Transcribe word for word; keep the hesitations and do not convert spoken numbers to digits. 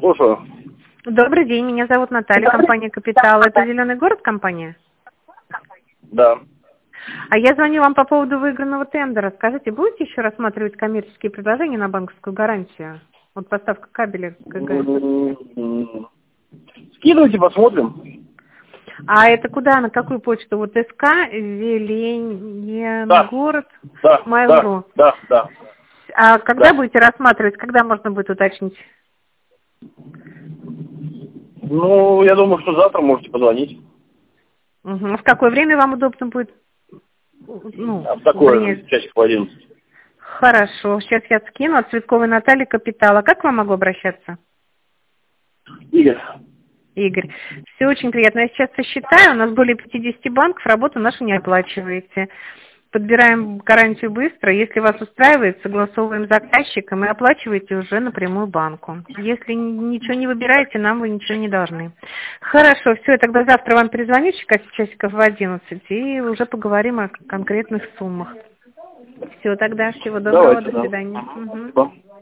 Слушаю. Добрый день, меня зовут Наталья, компания «Капитал». Это «Зеленый город» компания? Да. А я звоню вам по поводу выигранного тендера. Скажите, будете еще рассматривать коммерческие предложения на банковскую гарантию? Вот поставка кабеля КГ. Скидывайте, посмотрим. А это куда, на какую почту? Вот СК, Зеленый Да. город, Да, Mail.ru. да, да, да. А когда Да. будете рассматривать, когда можно будет уточнить? Ну, я думаю, что завтра можете позвонить. Угу. В какое время вам удобно будет? Ну, А в такое, вернее, часик в одиннадцать. хорошо. Сейчас я скину от Цветковой Натальи Капитала. Как к вам могу обращаться? Игорь. Игорь. Все очень приятно. Я сейчас сосчитаю. У нас более пятидесяти банков. Работу нашу не оплачиваете. Подбираем гарантию быстро. Если вас устраивает, согласовываем с заказчиком и оплачиваете уже напрямую банку. Если ничего не выбираете, нам вы ничего не должны. Хорошо, все, тогда завтра вам перезвоню часиков в одиннадцать и уже поговорим о конкретных суммах. Все, тогда всего доброго, Давайте, до да. свидания. Угу. Да.